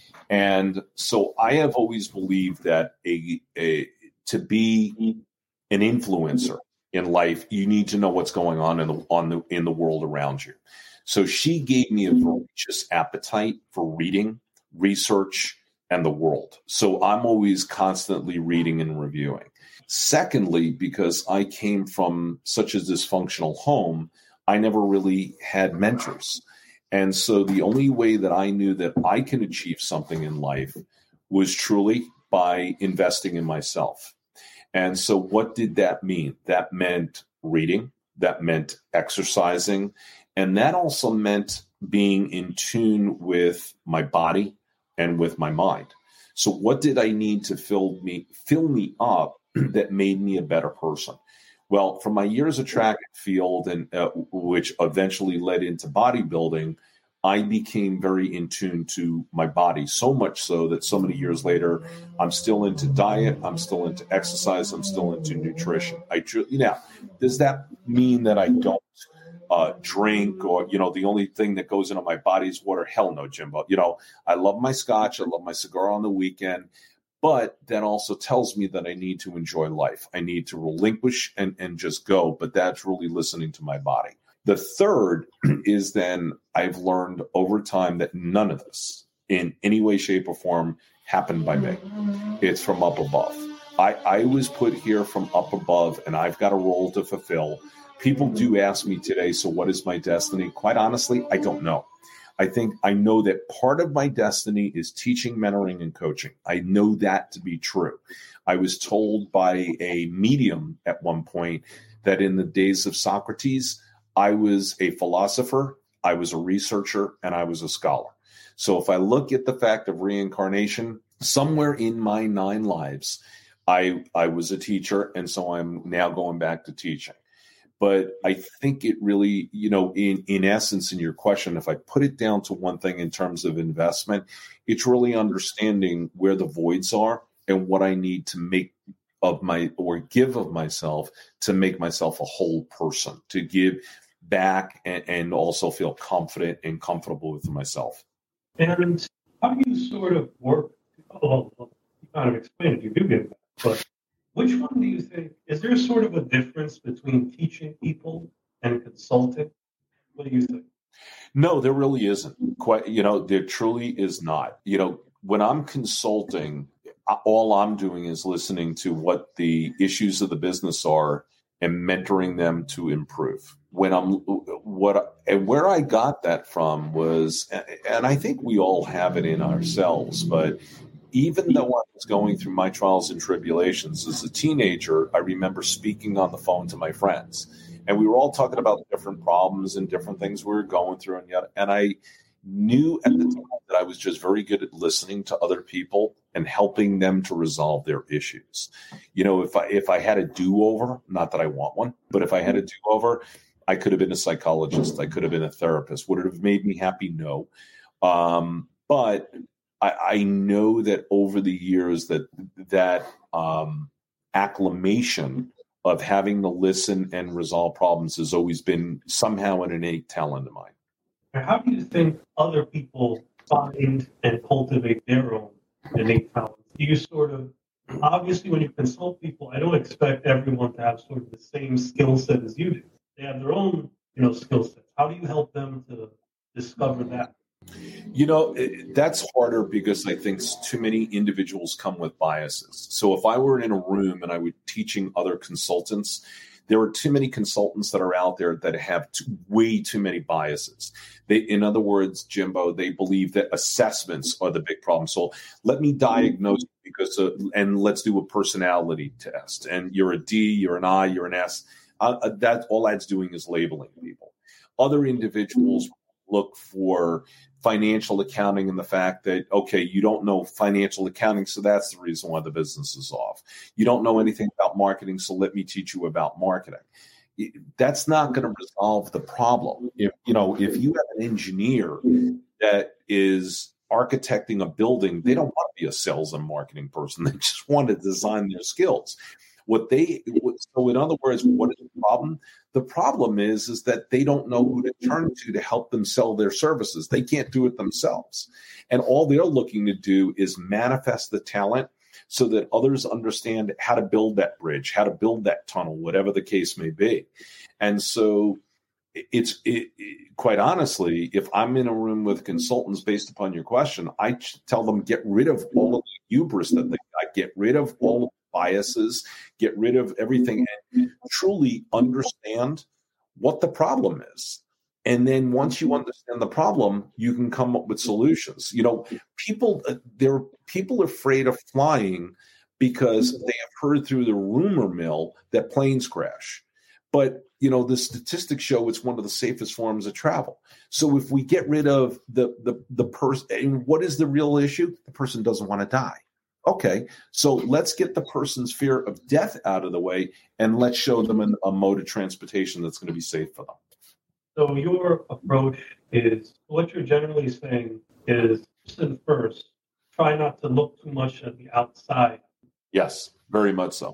And so I have always believed that a, a to be an influencer in life, you need to know what's going on in the on the in the world around you. So she gave me a voracious appetite for reading, research, and the world. So I'm always constantly reading and reviewing. Secondly, because I came from such a dysfunctional home, I never really had mentors. And so the only way that I knew that I can achieve something in life was truly by investing in myself. And so what did that mean? That meant reading, that meant exercising, and that also meant being in tune with my body and with my mind. So what did I need to fill me fill me up that made me a better person? Well, from my years of track and field, and uh, which eventually led into bodybuilding, I became very in tune to my body, so much so that so many years later, I'm still into diet, I'm still into exercise, I'm still into nutrition. I, you know, does that mean that I don't uh, drink, or, you know, the only thing that goes into my body is water? Hell no, Jimbo. You know, I love my scotch, I love my cigar on the weekend. But that also tells me that I need to enjoy life. I need to relinquish and, and just go. But that's really listening to my body. The third is then I've learned over time that none of this in any way, shape, or form happened by me. It's from up above. I, I was put here from up above, and I've got a role to fulfill. People do ask me today, so what is my destiny? Quite honestly, I don't know. I think I know that part of my destiny is teaching, mentoring, and coaching. I know that to be true. I was told by a medium at one point that in the days of Socrates, I was a philosopher, I was a researcher, and I was a scholar. So if I look at the fact of reincarnation, somewhere in my nine lives, I, I was a teacher, and so I'm now going back to teaching. But I think it really, you know, in, in essence, in your question, if I put it down to one thing in terms of investment, it's really understanding where the voids are and what I need to make of my, or give of myself to make myself a whole person, to give back and, and also feel confident and comfortable with myself. And how do you sort of work? Oh, well, you kind of explained it, you do give back, but which one do you think, is there sort of a difference between teaching people and consulting? What do you think? No, there really isn't. Quite, you know, there truly is not. You know, when I'm consulting, all I'm doing is listening to what the issues of the business are and mentoring them to improve. When I'm, what, and where I got that from was, and I think we all have it in ourselves, but even though I was going through my trials and tribulations as a teenager, I remember speaking on the phone to my friends, and we were all talking about different problems and different things we were going through. And yet, and I, knew at the time that I was just very good at listening to other people and helping them to resolve their issues. You know, if I if I had a do-over, not that I want one, but if I had a do-over, I could have been a psychologist. I could have been a therapist. Would it have made me happy? No. Um, but I, I know that over the years that that um, acclimation of having to listen and resolve problems has always been somehow an innate talent of mine. How do you think other people find and cultivate their own innate talents? Do you sort of, obviously when you consult people, I don't expect everyone to have sort of the same skill set as you do. They have their own, you know, skill sets. How do you help them to discover that? You know, it, that's harder because I think too many individuals come with biases. So if I were in a room and I were teaching other consultants, there are too many consultants that are out there that have too, way too many biases. They, in other words, Jimbo, they believe that assessments are the big problem. So let me diagnose because, uh, and let's do a personality test. And you're a D, you're an I, you're an S. Uh, that all that's doing is labeling people. Other individuals look for financial accounting and the fact that, okay, you don't know financial accounting, so that's the reason why the business is off. You don't know anything about marketing, so let me teach you about marketing. That's not going to resolve the problem. If you know, if you have an engineer that is architecting a building, they don't want to be a sales and marketing person. They just want to design their skills. What they so in other words, what is the problem? The problem is, is that they don't know who to turn to to help them sell their services. They can't do it themselves. And all they're looking to do is manifest the talent so that others understand how to build that bridge, how to build that tunnel, whatever the case may be. And so it's it, it, quite honestly, if I'm in a room with consultants based upon your question, I tell them get rid of all of the hubris that they got, get rid of all of biases, get rid of everything, and truly understand what the problem is. And then once you understand the problem, you can come up with solutions. You know, people, there are people afraid of flying because they have heard through the rumor mill that planes crash. But, you know, the statistics show it's one of the safest forms of travel. So if we get rid of the the the person, and what is the real issue? The person doesn't want to die. Okay, so let's get the person's fear of death out of the way, and let's show them an, a mode of transportation that's going to be safe for them. So your approach is, what you're generally saying is, listen first, try not to look too much at the outside. Yes, very much so.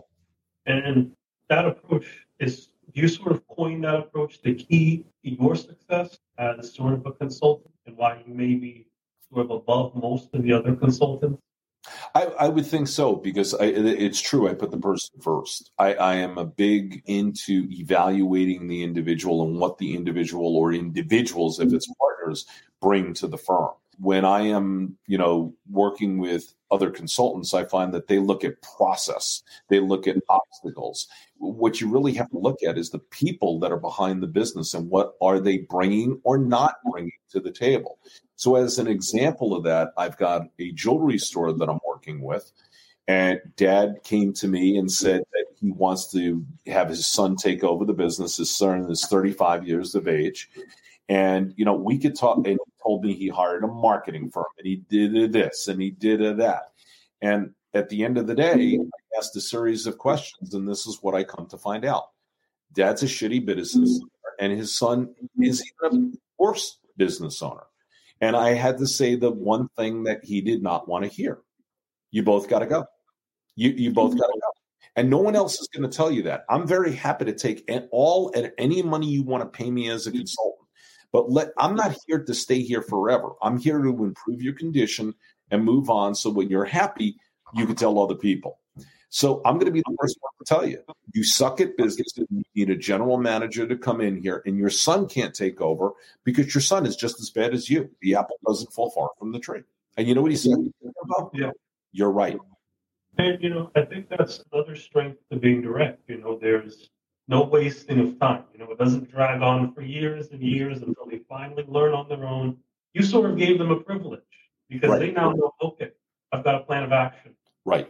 And that approach is, do you sort of coin that approach the key to your success as sort of a consultant, and why you may be sort of above most of the other consultants? I, I would think so, because I, it's true. I put the person first. I, I am a big into evaluating the individual and what the individual or individuals, if it's partners, bring to the firm. When I am, you know, working with other consultants, I find that they look at process. They look at obstacles. What you really have to look at is the people that are behind the business and what are they bringing or not bringing to the table. So as an example of that, I've got a jewelry store that I'm working with, and Dad came to me and said that he wants to have his son take over the business. His son is thirty-five years of age. And, you know, we could talk, and he told me he hired a marketing firm and he did this and he did that. And at the end of the day, I asked a series of questions, and this is what I come to find out. Dad's a shitty business owner, and his son is even a worse business owner. And I had to say the one thing that he did not want to hear. You both got to go. You you both got to go. And no one else is going to tell you that. I'm very happy to take all and any money you want to pay me as a consultant. But let I'm not here to stay here forever. I'm here to improve your condition and move on, so when you're happy, you can tell other people. So I'm going to be the first one to tell you, you suck at business. You need a general manager to come in here, and your son can't take over because your son is just as bad as you. The apple doesn't fall far from the tree. And you know what he said? Yeah. You're right. And, you know, I think that's another strength to being direct. You know, there's no wasting of time. You know, it doesn't drag on for years and years until they finally learn on their own. You sort of gave them a privilege because right. They now know, okay, I've got a plan of action. Right.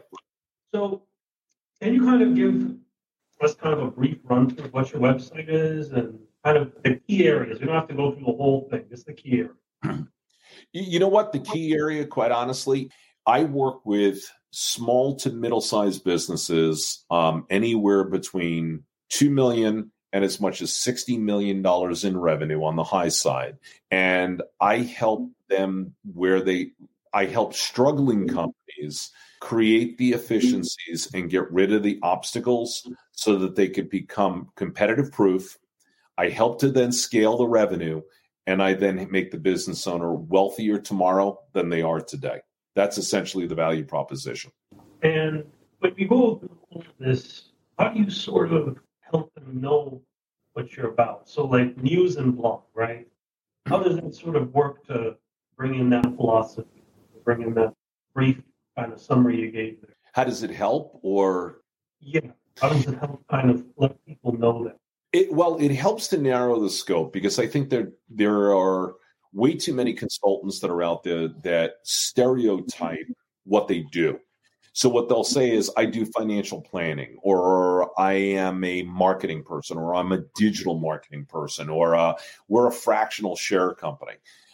So can you kind of give us kind of a brief run through of what your website is and kind of the key areas? You don't have to go through the whole thing, just the key areas. You know what? The key area, quite honestly, I work with small to middle-sized businesses, um, anywhere between two million dollars and as much as sixty million dollars in revenue on the high side. And I help them where they, I help struggling companies create the efficiencies and get rid of the obstacles so that they could become competitive proof. I help to then scale the revenue, and I then make the business owner wealthier tomorrow than they are today. That's essentially the value proposition. And when you go through this, how do you sort of help them know what you're about? So like news and blog, right? How does it sort of work to bring in that philosophy, bring in that brief kind of summary you gave there? How does it help? Or yeah, how does it help kind of let people know that? It, well, it helps to narrow the scope, because I think there there are way too many consultants that are out there that stereotype what they do. So what they'll say is, I do financial planning, or I am a marketing person, or I'm a digital marketing person, or uh, we're a fractional share company.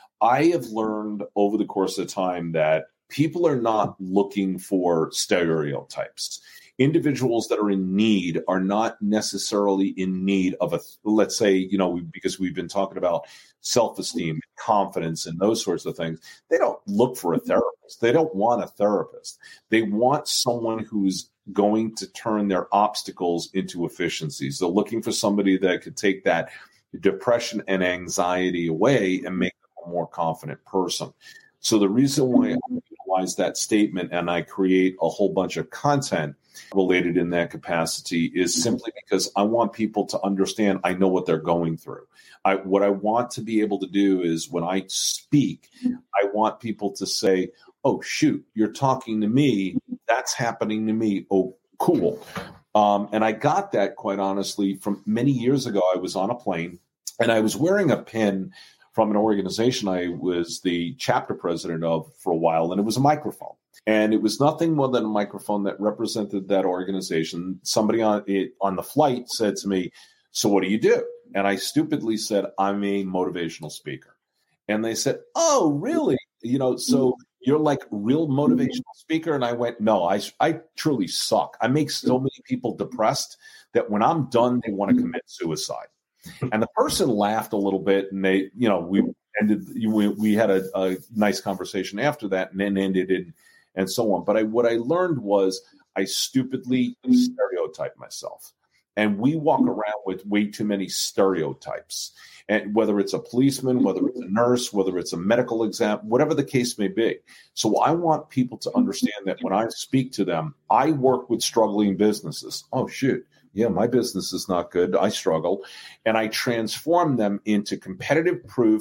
I have learned over the course of time that people are not looking for stereotypes. Individuals that are in need are not necessarily in need of a, let's say, you know, because we've been talking about self-esteem, confidence, and those sorts of things. They don't look for a therapist. They don't want a therapist. They want someone who's going to turn their obstacles into efficiencies. They're looking for somebody that could take that depression and anxiety away and make them a more confident person. So the reason why I utilize that statement and I create a whole bunch of content related in that capacity is simply because I want people to understand I know what they're going through. I, what I want to be able to do is when I speak, I want people to say, oh, shoot, you're talking to me. That's happening to me. Oh, cool. Um, and I got that, quite honestly, from many years ago. I was on a plane and I was wearing a pin from an organization I was the chapter president of for a while, and it was a microphone. And it was nothing more than a microphone that represented that organization. Somebody on it on the flight said to me, so what do you do? And I stupidly said, I'm a motivational speaker. And they said, oh, really? You know, so you're like real motivational speaker? And I went, no, I, I truly suck. I make so many people depressed that when I'm done, they want to commit suicide. And the person laughed a little bit, and they, you know, we ended, we, we had a, a nice conversation after that, and then ended it, and so on. But I, what I learned was I stupidly stereotyped myself, and we walk around with way too many stereotypes. And whether it's a policeman, whether it's a nurse, whether it's a medical exam, whatever the case may be. So I want people to understand that when I speak to them, I work with struggling businesses. Oh, shoot. Yeah, my business is not good. I struggle. And I transform them into competitive proof,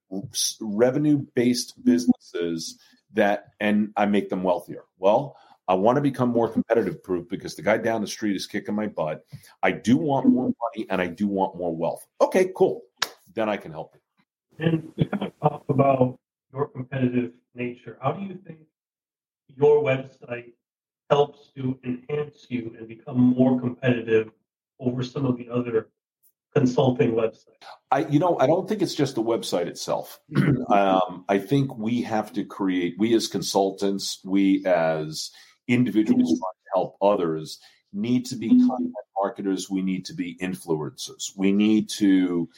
revenue-based businesses that, and I make them wealthier. Well, I want to become more competitive proof because the guy down the street is kicking my butt. I do want more money and I do want more wealth. Okay, cool. Then I can help you. And we kind of talk about your competitive nature. How do you think your website helps to enhance you and become more competitive over some of the other consulting websites? I, you know, I don't think it's just the website itself. um, I think we have to create, we as consultants, we as individuals trying to help others need to be content marketers. We need to be influencers. We need to,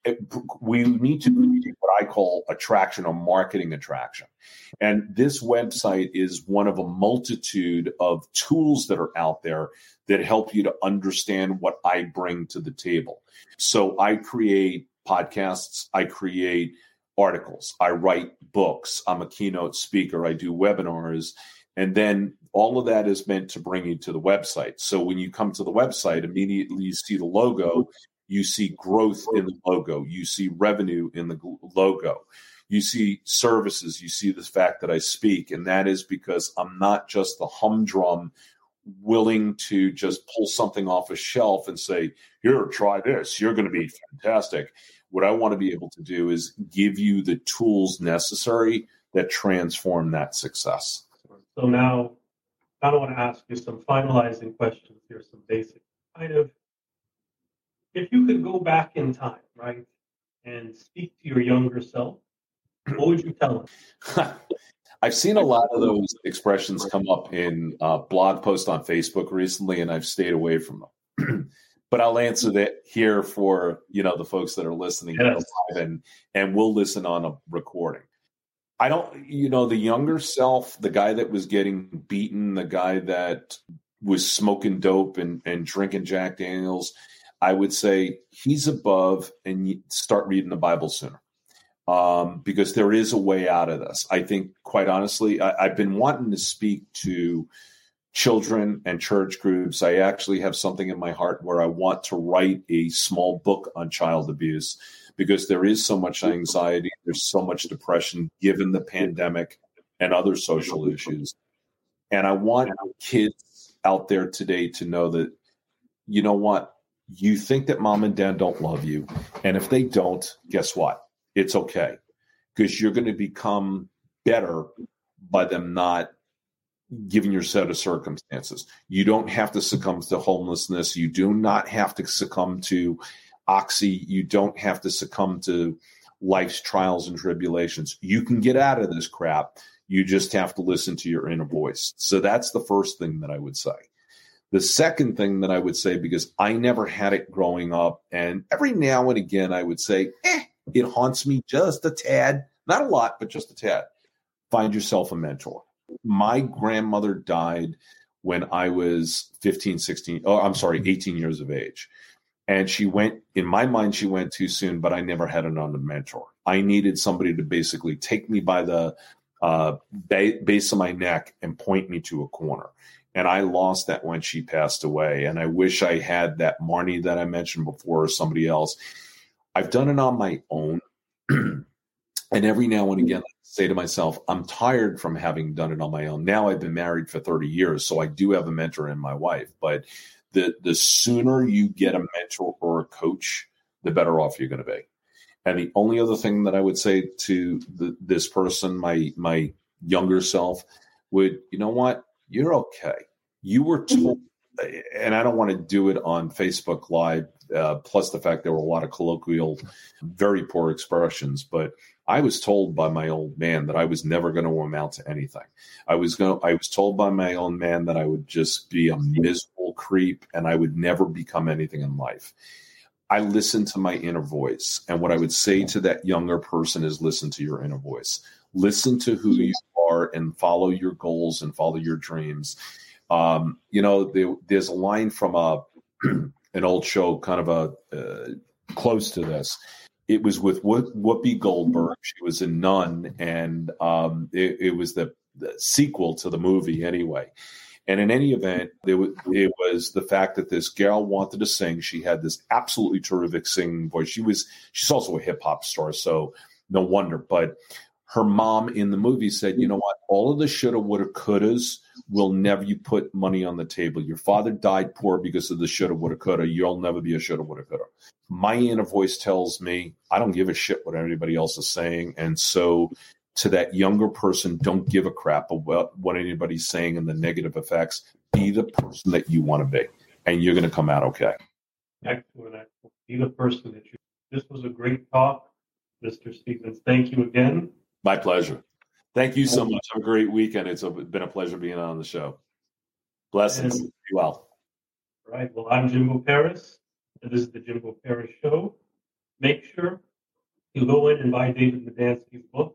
we need to create what I call attraction or marketing attraction. And this website is one of a multitude of tools that are out there that help you to understand what I bring to the table. So I create podcasts, I create articles, I write books, I'm a keynote speaker, I do webinars, and then all of that is meant to bring you to the website. So when you come to the website, immediately you see the logo, you see growth in the logo, you see revenue in the logo. You see services, you see the fact that I speak, and that is because I'm not just the humdrum willing to just pull something off a shelf and say, here, try this, you're going to be fantastic. What I want to be able to do is give you the tools necessary that transform that success. So now, I want to ask you some finalizing questions here, some basic kind of, if you could go back in time, right, and speak to your younger self, what would you tell them? I've seen a lot of those expressions come up in uh, blog posts on Facebook recently, and I've stayed away from them. But I'll answer that here for, you know, the folks that are listening Yes. live, and and we'll listen on a recording. I don't, you know, the younger self, the guy that was getting beaten, the guy that was smoking dope and, and drinking Jack Daniels, I would say he's above, and you start reading the Bible sooner. Um, because there is a way out of this. I think, quite honestly, I, I've been wanting to speak to children and church groups. I actually have something in my heart where I want to write a small book on child abuse, because there is so much anxiety, there's so much depression given the pandemic and other social issues. And I want kids out there today to know that, you know what, you think that mom and dad don't love you. And if they don't, guess what? It's okay, because you're going to become better by them not giving your set of circumstances. You don't have to succumb to homelessness. You do not have to succumb to oxy. You don't have to succumb to life's trials and tribulations. You can get out of this crap. You just have to listen to your inner voice. So that's the first thing that I would say. The second thing that I would say, because I never had it growing up, and every now and again I would say, eh, it haunts me just a tad, not a lot, but just a tad. Find yourself a mentor. My grandmother died when I was fifteen, sixteen, oh, I'm sorry, eighteen years of age. And she went, in my mind, she went too soon, but I never had another mentor. I needed somebody to basically take me by the uh, base of my neck and point me to a corner. And I lost that when she passed away. And I wish I had that Marnie that I mentioned before, or somebody else. I've done it on my own. And every now and again, I say to myself, I'm tired from having done it on my own. Now I've been married for thirty years, so I do have a mentor in my wife. But the, the sooner you get a mentor or a coach, the better off you're going to be. And the only other thing that I would say to the, this person, my my younger self, would, you know what? You're okay. You were told, and I don't want to do it on Facebook Live, uh, plus the fact there were a lot of colloquial, very poor expressions, but I was told by my old man that I was never going to amount to anything. I was going I was told by my own man that I would just be a miserable creep and I would never become anything in life. I listened to my inner voice. And what I would say to that younger person is listen to your inner voice. Listen to who you are and follow your goals and follow your dreams. Um, you know, there, there's a line from a an old show, kind of a uh, close to this. It was with Whoopi Goldberg. She was a nun, and um, it, it was the, the sequel to the movie anyway. And in any event, it was, it was the fact that this gal wanted to sing. She had this absolutely terrific singing voice. She was she's also a hip hop star, so no wonder. But her mom in the movie said, you know what? All of the shoulda, woulda, couldas will never you put money on the table. Your father died poor because of the shoulda, woulda, coulda. You'll never be a shoulda, woulda, coulda. My inner voice tells me I don't give a shit what anybody else is saying. And so to that younger person, don't give a crap about what anybody's saying and the negative effects. Be the person that you want to be, and you're going to come out okay. Excellent, excellent. Be the person that you. This was a great talk, Mister Stevens. Thank you again. My pleasure. Thank you so much. Have a great weekend. It's been a pleasure being on the show. Blessings. And, be well. All right. Well, I'm Jimbo Paris, and this is the Jimbo Paris Show. Make sure you go in and buy David Medansky's book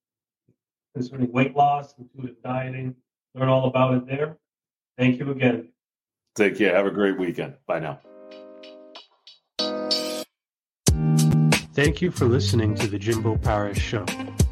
concerning weight loss, intuitive dieting. Learn all about it there. Thank you again. Take care. Have a great weekend. Bye now. Thank you for listening to the Jimbo Paris Show.